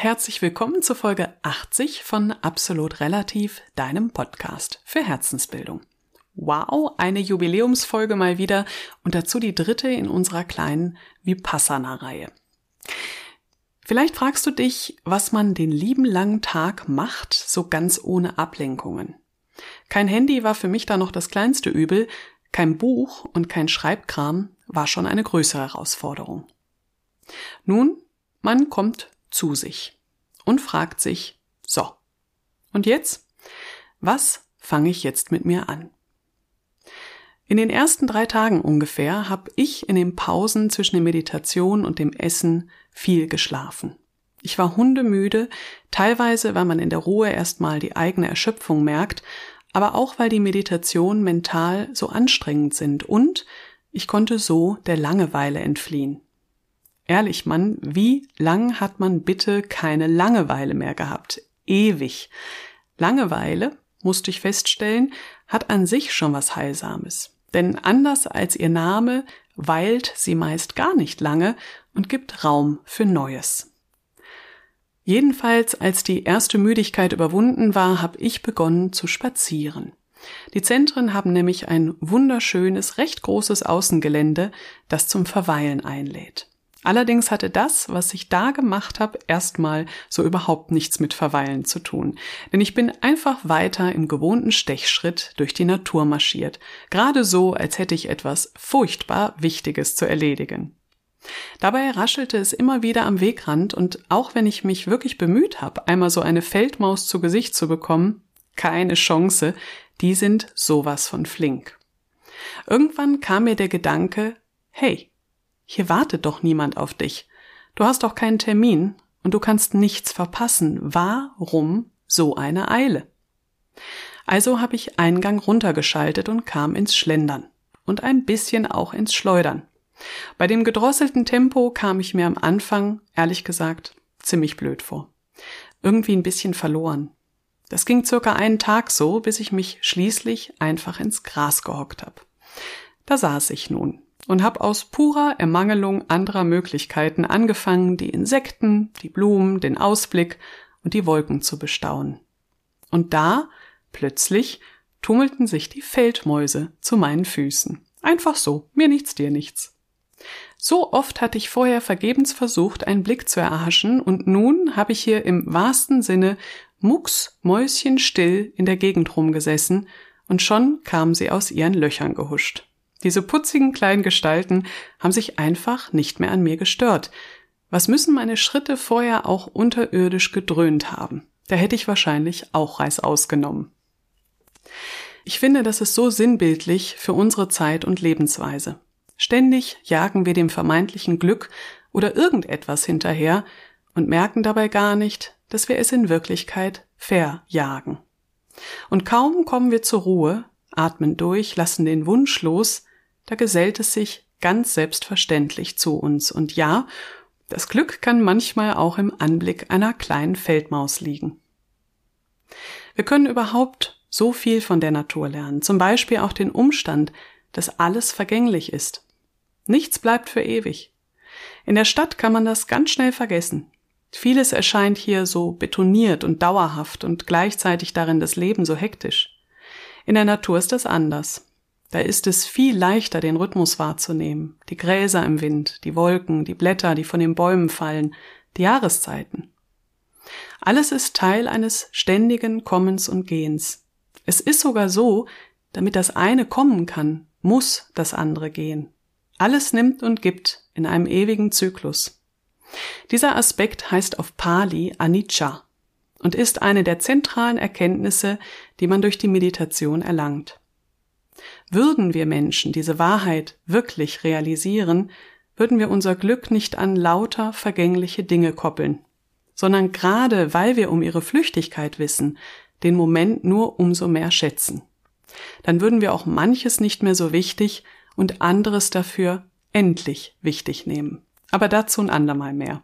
herzlich willkommen zur Folge 80 von Absolut Relativ, deinem Podcast für Herzensbildung. Wow, eine Jubiläumsfolge mal wieder und dazu die dritte in unserer kleinen Vipassana-Reihe. Vielleicht fragst du dich, was man den lieben langen Tag macht, so ganz ohne Ablenkungen. Kein Handy war für mich da noch das kleinste Übel, kein Buch und kein Schreibkram war schon eine größere Herausforderung. Nun, man kommt zu sich und fragt sich, so, und jetzt? Was fange ich jetzt mit mir an? In den ersten 3 Tagen ungefähr habe ich in den Pausen zwischen der Meditation und dem Essen viel geschlafen. Ich war hundemüde, teilweise, weil man in der Ruhe erstmal die eigene Erschöpfung merkt, aber auch, weil die Meditationen mental so anstrengend sind und ich konnte so der Langeweile entfliehen. Ehrlich, Mann, wie lang hat man bitte keine Langeweile mehr gehabt? Ewig. Langeweile, musste ich feststellen, hat an sich schon was Heilsames. Denn anders als ihr Name weilt sie meist gar nicht lange und gibt Raum für Neues. Jedenfalls, als die erste Müdigkeit überwunden war, habe ich begonnen zu spazieren. Die Zentren haben nämlich ein wunderschönes, recht großes Außengelände, das zum Verweilen einlädt. Allerdings hatte das, was ich da gemacht habe, erstmal so überhaupt nichts mit Verweilen zu tun. Denn ich bin einfach weiter im gewohnten Stechschritt durch die Natur marschiert. Gerade so, als hätte ich etwas furchtbar Wichtiges zu erledigen. Dabei raschelte es immer wieder am Wegrand und auch wenn ich mich wirklich bemüht habe, einmal so eine Feldmaus zu Gesicht zu bekommen, keine Chance, die sind sowas von flink. Irgendwann kam mir der Gedanke, hey, hier wartet doch niemand auf dich. Du hast doch keinen Termin und du kannst nichts verpassen. Warum so eine Eile? Also habe ich einen Gang runtergeschaltet und kam ins Schlendern und ein bisschen auch ins Schleudern. Bei dem gedrosselten Tempo kam ich mir am Anfang, ehrlich gesagt, ziemlich blöd vor. Irgendwie ein bisschen verloren. Das ging circa einen Tag so, bis ich mich schließlich einfach ins Gras gehockt habe. Da saß ich nun und habe aus purer Ermangelung anderer Möglichkeiten angefangen, die Insekten, die Blumen, den Ausblick und die Wolken zu bestaunen. Und da, plötzlich, tummelten sich die Feldmäuse zu meinen Füßen. Einfach so, mir nichts, dir nichts. So oft hatte ich vorher vergebens versucht, einen Blick zu erhaschen und nun habe ich hier im wahrsten Sinne mucksmäuschenstill in der Gegend rumgesessen und schon kamen sie aus ihren Löchern gehuscht. Diese putzigen kleinen Gestalten haben sich einfach nicht mehr an mir gestört. Was müssen meine Schritte vorher auch unterirdisch gedröhnt haben? Da hätte ich wahrscheinlich auch Reißaus genommen. Ich finde, das ist so sinnbildlich für unsere Zeit und Lebensweise. Ständig jagen wir dem vermeintlichen Glück oder irgendetwas hinterher und merken dabei gar nicht, dass wir es in Wirklichkeit verjagen. Und kaum kommen wir zur Ruhe, atmen durch, lassen den Wunsch los, da gesellt es sich ganz selbstverständlich zu uns. Und ja, das Glück kann manchmal auch im Anblick einer kleinen Feldmaus liegen. Wir können überhaupt so viel von der Natur lernen, zum Beispiel auch den Umstand, dass alles vergänglich ist. Nichts bleibt für ewig. In der Stadt kann man das ganz schnell vergessen. Vieles erscheint hier so betoniert und dauerhaft und gleichzeitig darin das Leben so hektisch. In der Natur ist das anders. Da ist es viel leichter, den Rhythmus wahrzunehmen. Die Gräser im Wind, die Wolken, die Blätter, die von den Bäumen fallen, die Jahreszeiten. Alles ist Teil eines ständigen Kommens und Gehens. Es ist sogar so, damit das eine kommen kann, muss das andere gehen. Alles nimmt und gibt in einem ewigen Zyklus. Dieser Aspekt heißt auf Pali Anicca und ist eine der zentralen Erkenntnisse, die man durch die Meditation erlangt. Würden wir Menschen diese Wahrheit wirklich realisieren, würden wir unser Glück nicht an lauter vergängliche Dinge koppeln, sondern gerade weil wir um ihre Flüchtigkeit wissen, den Moment nur umso mehr schätzen. Dann würden wir auch manches nicht mehr so wichtig und anderes dafür endlich wichtig nehmen. Aber dazu ein andermal mehr.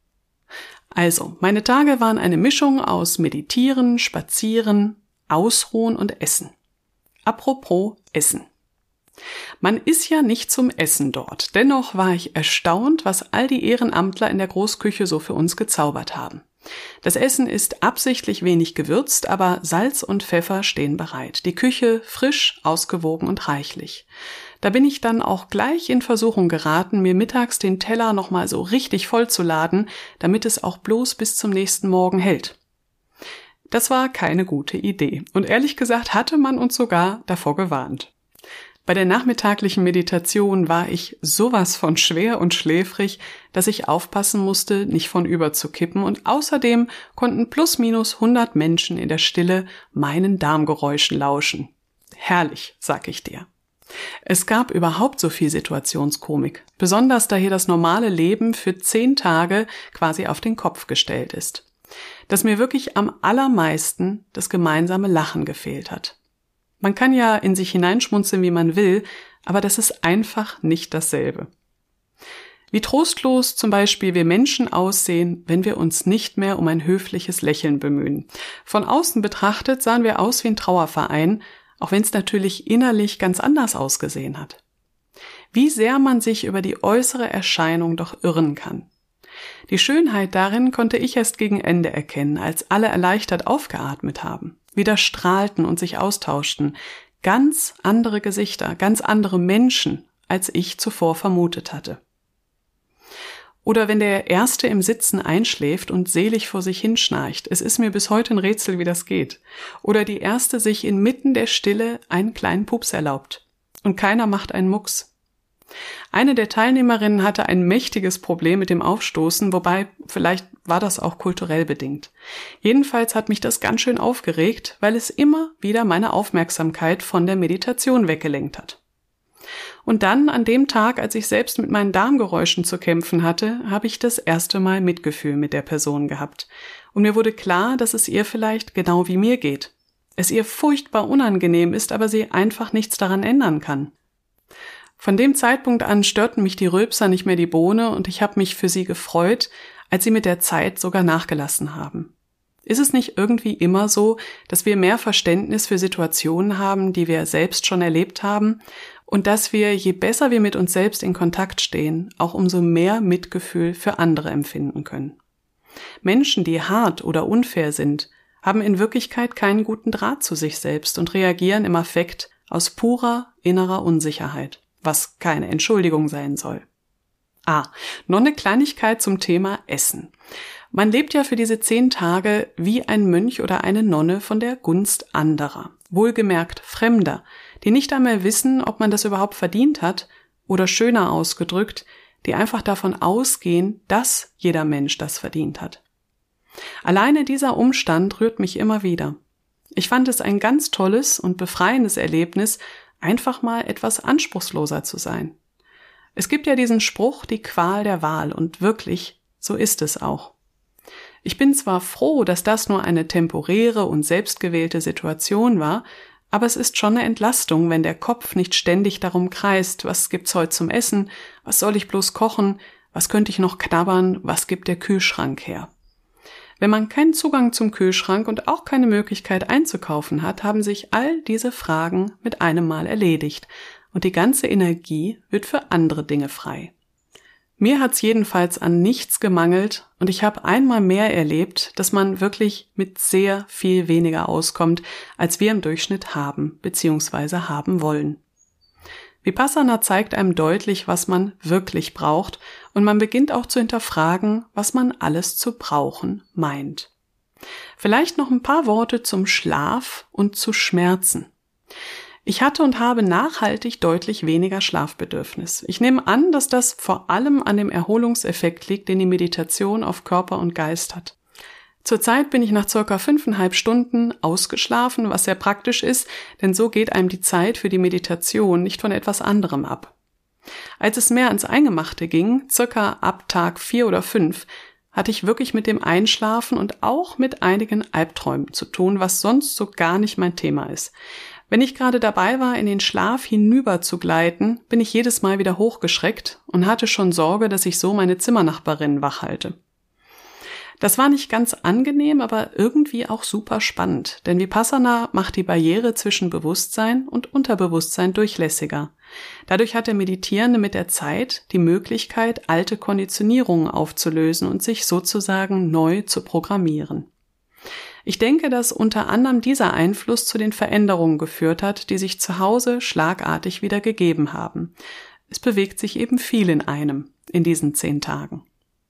Also, meine Tage waren eine Mischung aus Meditieren, Spazieren, Ausruhen und Essen. Apropos Essen. Man ist ja nicht zum Essen dort. Dennoch war ich erstaunt, was all die Ehrenamtler in der Großküche so für uns gezaubert haben. Das Essen ist absichtlich wenig gewürzt, aber Salz und Pfeffer stehen bereit. Die Küche frisch, ausgewogen und reichlich. Da bin ich dann auch gleich in Versuchung geraten, mir mittags den Teller nochmal so richtig voll zu laden, damit es auch bloß bis zum nächsten Morgen hält. Das war keine gute Idee und ehrlich gesagt hatte man uns sogar davor gewarnt. Bei der nachmittaglichen Meditation war ich sowas von schwer und schläfrig, dass ich aufpassen musste, nicht vornüber zu kippen und außerdem konnten plus minus 100 Menschen in der Stille meinen Darmgeräuschen lauschen. Herrlich, sag ich dir. Es gab überhaupt so viel Situationskomik, besonders da hier das normale Leben für 10 Tage quasi auf den Kopf gestellt ist. Dass mir wirklich am allermeisten das gemeinsame Lachen gefehlt hat. Man kann ja in sich hineinschmunzeln, wie man will, aber das ist einfach nicht dasselbe. Wie trostlos zum Beispiel wir Menschen aussehen, wenn wir uns nicht mehr um ein höfliches Lächeln bemühen. Von außen betrachtet sahen wir aus wie ein Trauerverein, auch wenn es natürlich innerlich ganz anders ausgesehen hat. Wie sehr man sich über die äußere Erscheinung doch irren kann. Die Schönheit darin konnte ich erst gegen Ende erkennen, als alle erleichtert aufgeatmet haben, wieder strahlten und sich austauschten. Ganz andere Gesichter, ganz andere Menschen, als ich zuvor vermutet hatte. Oder wenn der Erste im Sitzen einschläft und selig vor sich hinschnarcht. Es ist mir bis heute ein Rätsel, wie das geht. Oder die Erste sich inmitten der Stille einen kleinen Pups erlaubt. Und keiner macht einen Mucks. Eine der Teilnehmerinnen hatte ein mächtiges Problem mit dem Aufstoßen, wobei vielleicht war das auch kulturell bedingt. Jedenfalls hat mich das ganz schön aufgeregt, weil es immer wieder meine Aufmerksamkeit von der Meditation weggelenkt hat. Und dann, an dem Tag, als ich selbst mit meinen Darmgeräuschen zu kämpfen hatte, habe ich das erste Mal Mitgefühl mit der Person gehabt. Und mir wurde klar, dass es ihr vielleicht genau wie mir geht. Es ihr furchtbar unangenehm ist, aber sie einfach nichts daran ändern kann. Von dem Zeitpunkt an störten mich die Rülpser nicht mehr die Bohne und ich habe mich für sie gefreut, als sie mit der Zeit sogar nachgelassen haben. Ist es nicht irgendwie immer so, dass wir mehr Verständnis für Situationen haben, die wir selbst schon erlebt haben und dass wir, je besser wir mit uns selbst in Kontakt stehen, auch umso mehr Mitgefühl für andere empfinden können? Menschen, die hart oder unfair sind, haben in Wirklichkeit keinen guten Draht zu sich selbst und reagieren im Affekt aus purer innerer Unsicherheit, was keine Entschuldigung sein soll. Noch eine Kleinigkeit zum Thema Essen. Man lebt ja für diese 10 Tage wie ein Mönch oder eine Nonne von der Gunst anderer, wohlgemerkt Fremder, die nicht einmal wissen, ob man das überhaupt verdient hat oder schöner ausgedrückt, die einfach davon ausgehen, dass jeder Mensch das verdient hat. Alleine dieser Umstand rührt mich immer wieder. Ich fand es ein ganz tolles und befreiendes Erlebnis, einfach mal etwas anspruchsloser zu sein. Es gibt ja diesen Spruch, die Qual der Wahl, und wirklich, so ist es auch. Ich bin zwar froh, dass das nur eine temporäre und selbstgewählte Situation war, aber es ist schon eine Entlastung, wenn der Kopf nicht ständig darum kreist, was gibt's heute zum Essen, was soll ich bloß kochen, was könnte ich noch knabbern, was gibt der Kühlschrank her. Wenn man keinen Zugang zum Kühlschrank und auch keine Möglichkeit einzukaufen hat, haben sich all diese Fragen mit einem Mal erledigt und die ganze Energie wird für andere Dinge frei. Mir hat's jedenfalls an nichts gemangelt und ich habe einmal mehr erlebt, dass man wirklich mit sehr viel weniger auskommt, als wir im Durchschnitt haben bzw. haben wollen. Vipassana zeigt einem deutlich, was man wirklich braucht und man beginnt auch zu hinterfragen, was man alles zu brauchen meint. Vielleicht noch ein paar Worte zum Schlaf und zu Schmerzen. Ich hatte und habe nachhaltig deutlich weniger Schlafbedürfnis. Ich nehme an, dass das vor allem an dem Erholungseffekt liegt, den die Meditation auf Körper und Geist hat. Zurzeit bin ich nach ca. 5,5 Stunden ausgeschlafen, was sehr praktisch ist, denn so geht einem die Zeit für die Meditation nicht von etwas anderem ab. Als es mehr ans Eingemachte ging, ca. ab Tag 4 oder 5, hatte ich wirklich mit dem Einschlafen und auch mit einigen Albträumen zu tun, was sonst so gar nicht mein Thema ist. Wenn ich gerade dabei war, in den Schlaf hinüber zu gleiten, bin ich jedes Mal wieder hochgeschreckt und hatte schon Sorge, dass ich so meine Zimmernachbarin wach halte. Das war nicht ganz angenehm, aber irgendwie auch super spannend, denn Vipassana macht die Barriere zwischen Bewusstsein und Unterbewusstsein durchlässiger. Dadurch hat der Meditierende mit der Zeit die Möglichkeit, alte Konditionierungen aufzulösen und sich sozusagen neu zu programmieren. Ich denke, dass unter anderem dieser Einfluss zu den Veränderungen geführt hat, die sich zu Hause schlagartig wieder gegeben haben. Es bewegt sich eben viel in einem in diesen 10 Tagen.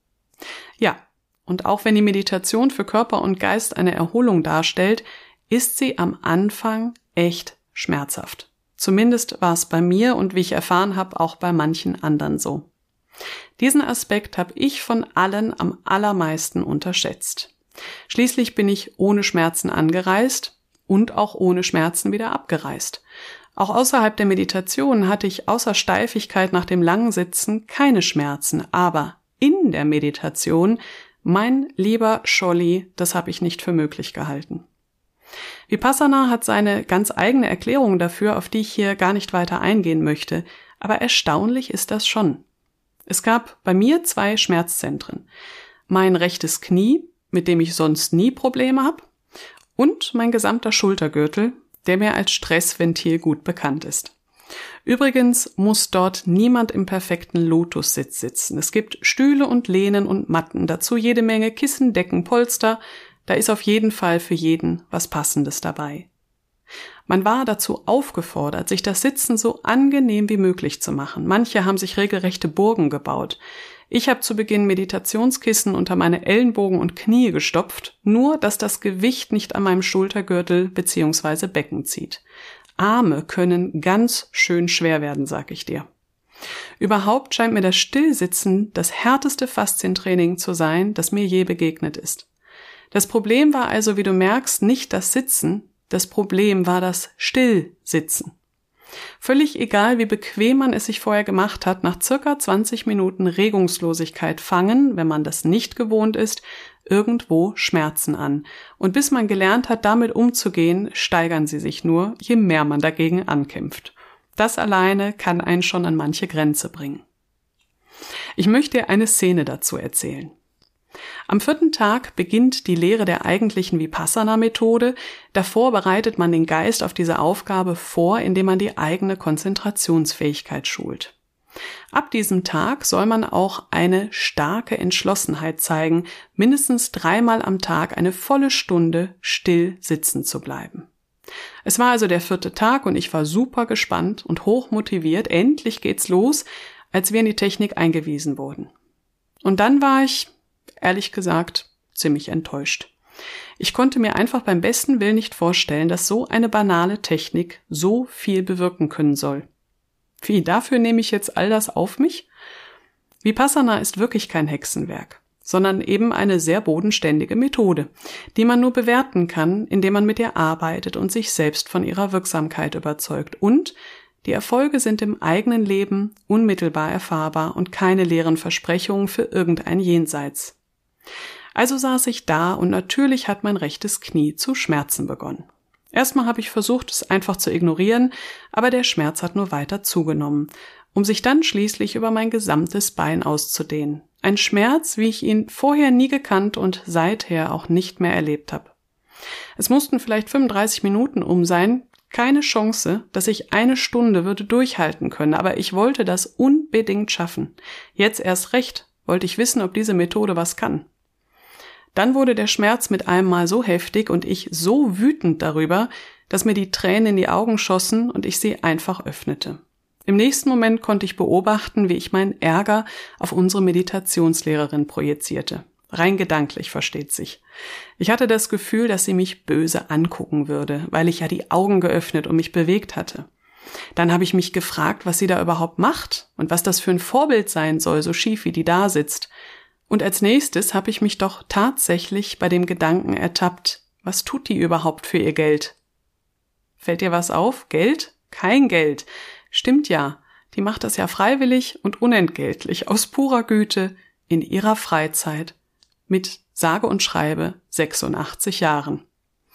Ja, und auch wenn die Meditation für Körper und Geist eine Erholung darstellt, ist sie am Anfang echt schmerzhaft. Zumindest war es bei mir und wie ich erfahren habe, auch bei manchen anderen so. Diesen Aspekt habe ich von allen am allermeisten unterschätzt. Schließlich bin ich ohne Schmerzen angereist und auch ohne Schmerzen wieder abgereist. Auch außerhalb der Meditation hatte ich außer Steifigkeit nach dem langen Sitzen keine Schmerzen, aber in der Meditation, mein lieber Scholli, das habe ich nicht für möglich gehalten. Vipassana hat seine ganz eigene Erklärung dafür, auf die ich hier gar nicht weiter eingehen möchte, aber erstaunlich ist das schon. Es gab bei mir 2 Schmerzzentren. Mein rechtes Knie, mit dem ich sonst nie Probleme habe, und mein gesamter Schultergürtel, der mir als Stressventil gut bekannt ist. Übrigens muss dort niemand im perfekten Lotussitz sitzen. Es gibt Stühle und Lehnen und Matten, dazu jede Menge Kissen, Decken, Polster. Da ist auf jeden Fall für jeden was Passendes dabei. Man war dazu aufgefordert, sich das Sitzen so angenehm wie möglich zu machen. Manche haben sich regelrechte Burgen gebaut. Ich habe zu Beginn Meditationskissen unter meine Ellenbogen und Knie gestopft, nur dass das Gewicht nicht an meinem Schultergürtel bzw. Becken zieht. Arme können ganz schön schwer werden, sag ich dir. Überhaupt scheint mir das Stillsitzen das härteste Faszientraining zu sein, das mir je begegnet ist. Das Problem war also, wie du merkst, nicht das Sitzen, das Problem war das Stillsitzen. Völlig egal, wie bequem man es sich vorher gemacht hat, nach circa 20 Minuten Regungslosigkeit fangen, wenn man das nicht gewohnt ist, irgendwo Schmerzen an. Und bis man gelernt hat, damit umzugehen, steigern sie sich nur, je mehr man dagegen ankämpft. Das alleine kann einen schon an manche Grenze bringen. Ich möchte dir eine Szene dazu erzählen. Am 4. Tag beginnt die Lehre der eigentlichen Vipassana-Methode. Davor bereitet man den Geist auf diese Aufgabe vor, indem man die eigene Konzentrationsfähigkeit schult. Ab diesem Tag soll man auch eine starke Entschlossenheit zeigen, mindestens 3-mal am Tag eine volle Stunde still sitzen zu bleiben. Es war also der 4. Tag und ich war super gespannt und hoch motiviert. Endlich geht's los, als wir in die Technik eingewiesen wurden. Und dann war ich, ehrlich gesagt, ziemlich enttäuscht. Ich konnte mir einfach beim besten Willen nicht vorstellen, dass so eine banale Technik so viel bewirken können soll. Wie, dafür nehme ich jetzt all das auf mich? Vipassana ist wirklich kein Hexenwerk, sondern eben eine sehr bodenständige Methode, die man nur bewerten kann, indem man mit ihr arbeitet und sich selbst von ihrer Wirksamkeit überzeugt. Und die Erfolge sind im eigenen Leben unmittelbar erfahrbar und keine leeren Versprechungen für irgendein Jenseits. Also saß ich da und natürlich hat mein rechtes Knie zu schmerzen begonnen. Erstmal habe ich versucht, es einfach zu ignorieren, aber der Schmerz hat nur weiter zugenommen, um sich dann schließlich über mein gesamtes Bein auszudehnen. Ein Schmerz, wie ich ihn vorher nie gekannt und seither auch nicht mehr erlebt habe. Es mussten vielleicht 35 Minuten um sein, keine Chance, dass ich 1 Stunde würde durchhalten können, aber ich wollte das unbedingt schaffen. Jetzt erst recht wollte ich wissen, ob diese Methode was kann. Dann wurde der Schmerz mit einem Mal so heftig und ich so wütend darüber, dass mir die Tränen in die Augen schossen und ich sie einfach öffnete. Im nächsten Moment konnte ich beobachten, wie ich meinen Ärger auf unsere Meditationslehrerin projizierte. Rein gedanklich, versteht sich. Ich hatte das Gefühl, dass sie mich böse angucken würde, weil ich ja die Augen geöffnet und mich bewegt hatte. Dann habe ich mich gefragt, was sie da überhaupt macht und was das für ein Vorbild sein soll, so schief wie die da sitzt. Und als nächstes habe ich mich doch tatsächlich bei dem Gedanken ertappt, was tut die überhaupt für ihr Geld? Fällt dir was auf? Geld? Kein Geld. Stimmt ja, die macht das ja freiwillig und unentgeltlich, aus purer Güte, in ihrer Freizeit, mit sage und schreibe 86 Jahren.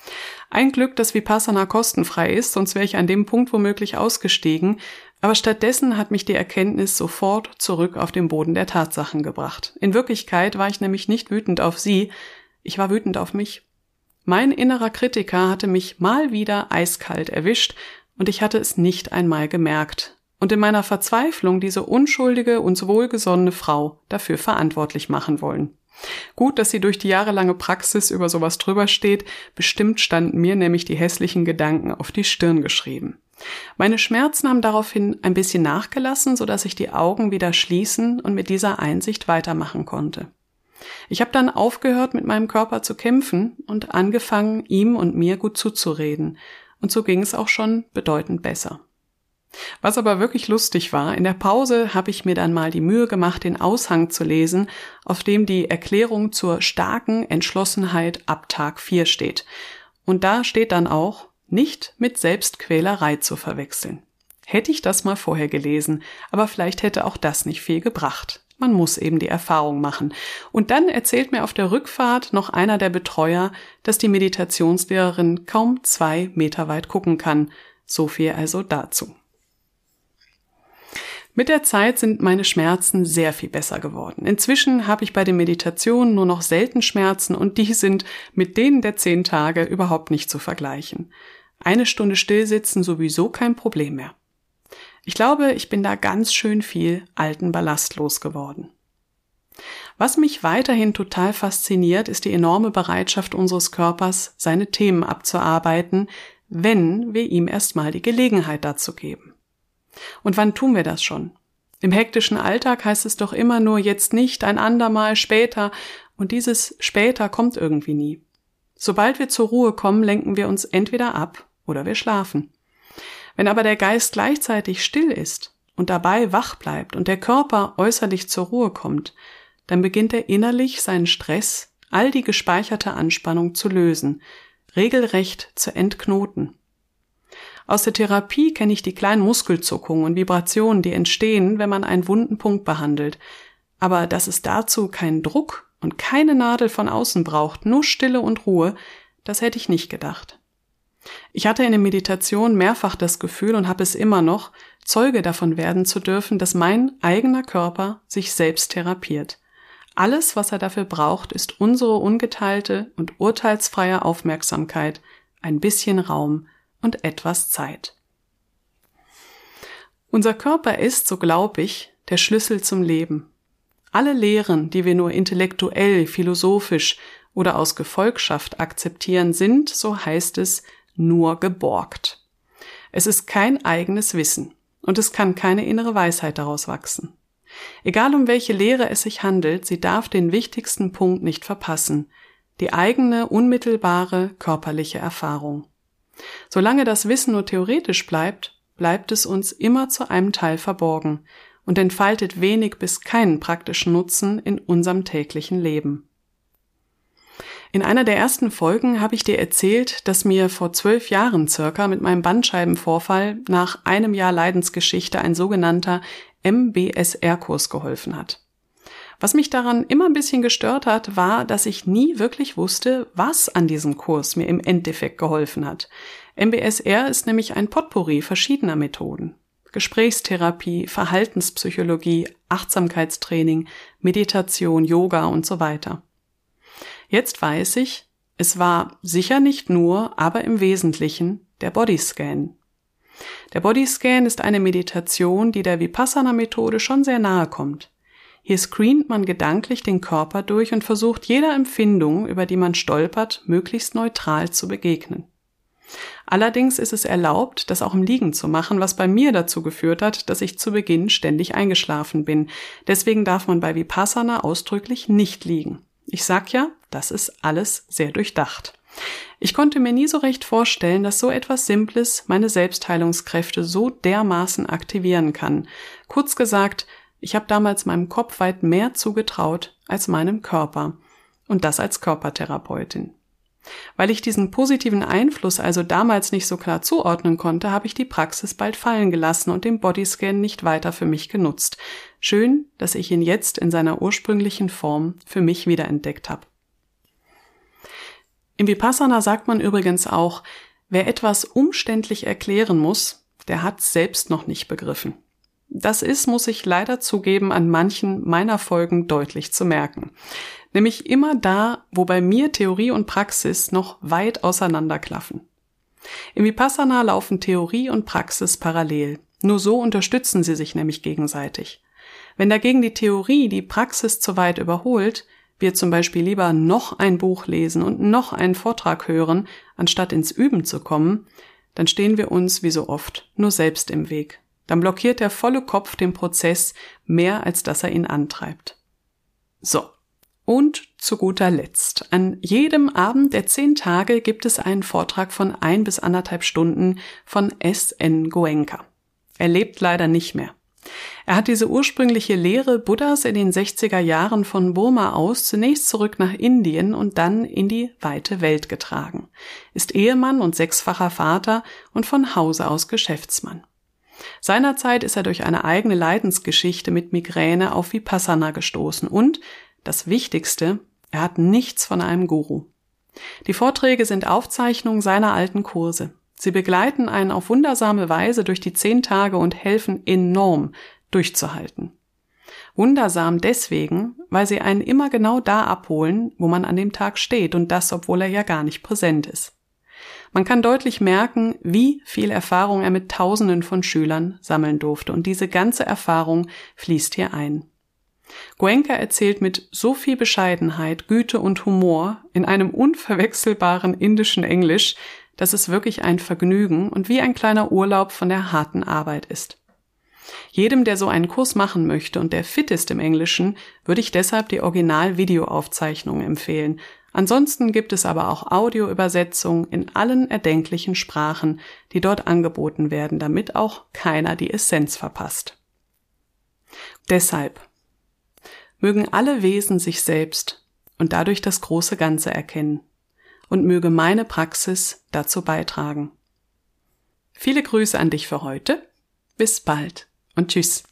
Ein Glück, dass Vipassana kostenfrei ist, sonst wäre ich an dem Punkt womöglich ausgestiegen, aber stattdessen hat mich die Erkenntnis sofort zurück auf den Boden der Tatsachen gebracht. In Wirklichkeit war ich nämlich nicht wütend auf sie, ich war wütend auf mich. Mein innerer Kritiker hatte mich mal wieder eiskalt erwischt und ich hatte es nicht einmal gemerkt. und in meiner Verzweiflung diese unschuldige, uns wohlgesonnene Frau dafür verantwortlich machen wollen. Gut, dass sie durch die jahrelange Praxis über sowas drüber steht, bestimmt standen mir nämlich die hässlichen Gedanken auf die Stirn geschrieben. Meine Schmerzen haben daraufhin ein bisschen nachgelassen, sodass ich die Augen wieder schließen und mit dieser Einsicht weitermachen konnte. Ich habe dann aufgehört, mit meinem Körper zu kämpfen und angefangen, ihm und mir gut zuzureden. Und so ging es auch schon bedeutend besser. Was aber wirklich lustig war, in der Pause habe ich mir dann mal die Mühe gemacht, den Aushang zu lesen, auf dem die Erklärung zur starken Entschlossenheit ab Tag 4 steht. Und da steht dann auch, nicht mit Selbstquälerei zu verwechseln. Hätte ich das mal vorher gelesen, aber vielleicht hätte auch das nicht viel gebracht. Man muss eben die Erfahrung machen. Und dann erzählt mir auf der Rückfahrt noch einer der Betreuer, dass die Meditationslehrerin kaum 2 Meter weit gucken kann. So viel also dazu. Mit der Zeit sind meine Schmerzen sehr viel besser geworden. Inzwischen habe ich bei den Meditationen nur noch selten Schmerzen und die sind mit denen der 10 Tage überhaupt nicht zu vergleichen. 1 Stunde stillsitzen sowieso kein Problem mehr. Ich glaube, ich bin da ganz schön viel alten Ballast losgeworden. Was mich weiterhin total fasziniert, ist die enorme Bereitschaft unseres Körpers, seine Themen abzuarbeiten, wenn wir ihm erstmal die Gelegenheit dazu geben. Und wann tun wir das schon? Im hektischen Alltag heißt es doch immer nur jetzt nicht, ein andermal, später, und dieses später kommt irgendwie nie. Sobald wir zur Ruhe kommen, lenken wir uns entweder ab oder wir schlafen. Wenn aber der Geist gleichzeitig still ist und dabei wach bleibt und der Körper äußerlich zur Ruhe kommt, dann beginnt er innerlich seinen Stress, all die gespeicherte Anspannung zu lösen, regelrecht zu entknoten. Aus der Therapie kenne ich die kleinen Muskelzuckungen und Vibrationen, die entstehen, wenn man einen wunden Punkt behandelt. Aber dass es dazu keinen Druck und keine Nadel von außen braucht, nur Stille und Ruhe, das hätte ich nicht gedacht. Ich hatte in der Meditation mehrfach das Gefühl und habe es immer noch, Zeuge davon werden zu dürfen, dass mein eigener Körper sich selbst therapiert. Alles, was er dafür braucht, ist unsere ungeteilte und urteilsfreie Aufmerksamkeit, ein bisschen Raum und etwas Zeit. Unser Körper ist, so glaube ich, der Schlüssel zum Leben. Alle Lehren, die wir nur intellektuell, philosophisch oder aus Gefolgschaft akzeptieren, sind, so heißt es, nur geborgt. Es ist kein eigenes Wissen und es kann keine innere Weisheit daraus wachsen. Egal um welche Lehre es sich handelt, sie darf den wichtigsten Punkt nicht verpassen, die eigene, unmittelbare körperliche Erfahrung. Solange das Wissen nur theoretisch bleibt, bleibt es uns immer zu einem Teil verborgen und entfaltet wenig bis keinen praktischen Nutzen in unserem täglichen Leben. In einer der ersten Folgen habe ich dir erzählt, dass mir vor 12 Jahren circa mit meinem Bandscheibenvorfall nach einem Jahr Leidensgeschichte ein sogenannter MBSR-Kurs geholfen hat. Was mich daran immer ein bisschen gestört hat, war, dass ich nie wirklich wusste, was an diesem Kurs mir im Endeffekt geholfen hat. MBSR ist nämlich ein Potpourri verschiedener Methoden. Gesprächstherapie, Verhaltenspsychologie, Achtsamkeitstraining, Meditation, Yoga und so weiter. Jetzt weiß ich, es war sicher nicht nur, aber im Wesentlichen der Bodyscan. Der Bodyscan ist eine Meditation, die der Vipassana-Methode schon sehr nahe kommt. Hier screent man gedanklich den Körper durch und versucht jeder Empfindung, über die man stolpert, möglichst neutral zu begegnen. Allerdings ist es erlaubt, das auch im Liegen zu machen, was bei mir dazu geführt hat, dass ich zu Beginn ständig eingeschlafen bin. Deswegen darf man bei Vipassana ausdrücklich nicht liegen. Ich sag ja, das ist alles sehr durchdacht. Ich konnte mir nie so recht vorstellen, dass so etwas Simples meine Selbstheilungskräfte so dermaßen aktivieren kann. Kurz gesagt, ich habe damals meinem Kopf weit mehr zugetraut als meinem Körper. Und das als Körpertherapeutin. Weil ich diesen positiven Einfluss also damals nicht so klar zuordnen konnte, habe ich die Praxis bald fallen gelassen und den Bodyscan nicht weiter für mich genutzt. Schön, dass ich ihn jetzt in seiner ursprünglichen Form für mich wiederentdeckt habe. Im Vipassana sagt man übrigens auch, wer etwas umständlich erklären muss, der hat's selbst noch nicht begriffen. Das ist, muss ich leider zugeben, an manchen meiner Folgen deutlich zu merken. Nämlich immer da, wo bei mir Theorie und Praxis noch weit auseinanderklaffen. Im Vipassana laufen Theorie und Praxis parallel. Nur so unterstützen sie sich nämlich gegenseitig. Wenn dagegen die Theorie die Praxis zu weit überholt, wir zum Beispiel lieber noch ein Buch lesen und noch einen Vortrag hören, anstatt ins Üben zu kommen, dann stehen wir uns, wie so oft, nur selbst im Weg. Dann blockiert der volle Kopf den Prozess mehr, als dass er ihn antreibt. So, und zu guter Letzt. An jedem Abend der 10 Tage gibt es einen Vortrag von 1 bis 1,5 Stunden von S.N. Goenka. Er lebt leider nicht mehr. Er hat diese ursprüngliche Lehre Buddhas in den 60er Jahren von Burma aus zunächst zurück nach Indien und dann in die weite Welt getragen, ist Ehemann und 6-facher Vater und von Hause aus Geschäftsmann. Seinerzeit ist er durch eine eigene Leidensgeschichte mit Migräne auf Vipassana gestoßen und, das Wichtigste, er hat nichts von einem Guru. Die Vorträge sind Aufzeichnungen seiner alten Kurse. Sie begleiten einen auf wundersame Weise durch die 10 Tage und helfen enorm, durchzuhalten. Wundersam deswegen, weil sie einen immer genau da abholen, wo man an dem Tag steht und das, obwohl er ja gar nicht präsent ist. Man kann deutlich merken, wie viel Erfahrung er mit Tausenden von Schülern sammeln durfte und diese ganze Erfahrung fließt hier ein. Goenka erzählt mit so viel Bescheidenheit, Güte und Humor in einem unverwechselbaren indischen Englisch, dass es wirklich ein Vergnügen und wie ein kleiner Urlaub von der harten Arbeit ist. Jedem, der so einen Kurs machen möchte und der fit ist im Englischen, würde ich deshalb die Original-Videoaufzeichnung empfehlen. Ansonsten gibt es aber auch Audioübersetzungen in allen erdenklichen Sprachen, die dort angeboten werden, damit auch keiner die Essenz verpasst. Deshalb mögen alle Wesen sich selbst und dadurch das große Ganze erkennen. Und möge meine Praxis dazu beitragen. Viele Grüße an dich für heute. Bis bald und tschüss.